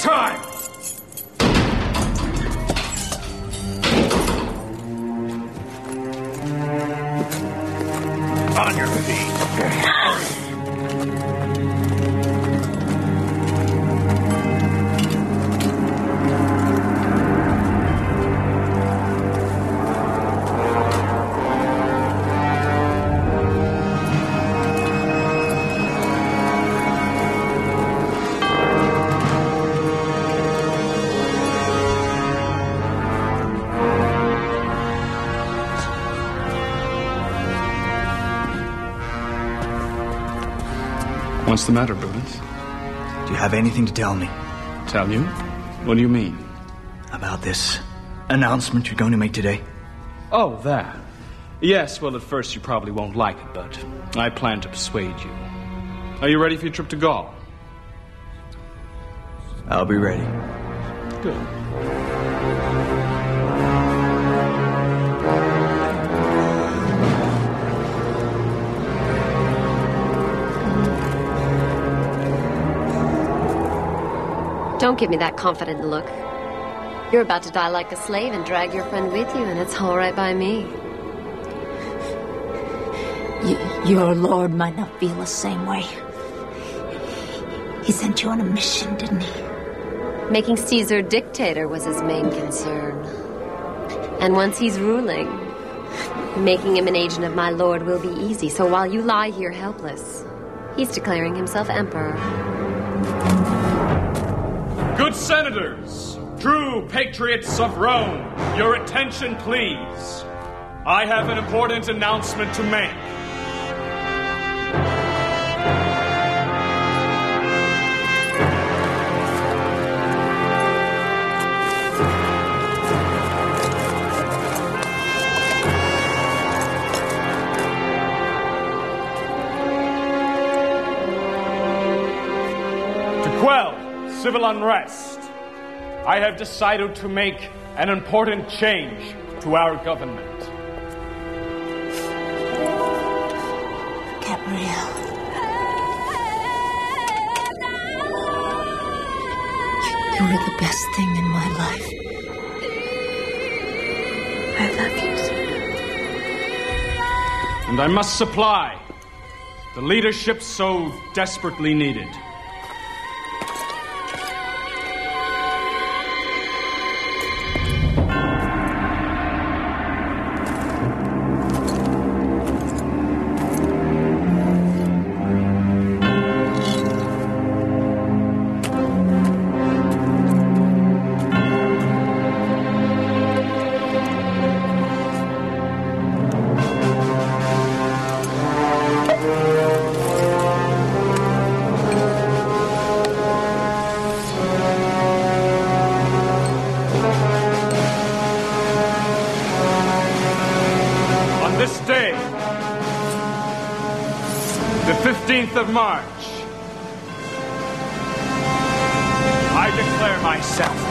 time! On your feet. What's the matter, Brutus? Do you have anything to tell me? Tell you? What do you mean? About this announcement you're going to make today? Oh, that. Yes, well, at first you probably won't like it, but I plan to persuade you. Are you ready for your trip to Gaul? I'll be ready. Good. Don't give me that confident look. You're about to die like a slave and drag your friend with you, and it's all right by me. Your lord might not feel the same way. He sent you on a mission, didn't he? Making Caesar dictator was his main concern. And once he's ruling, making him an agent of my lord will be easy. So while you lie here helpless, he's declaring himself emperor. Good senators, true patriots of Rome, your attention, please. I have an important announcement to make. To quell civil unrest, I have decided to make an important change to our government. Gabriel. You were the best thing in my life. I love you, sir. And I must supply the leadership so desperately needed. This day, the 15th of March, I declare myself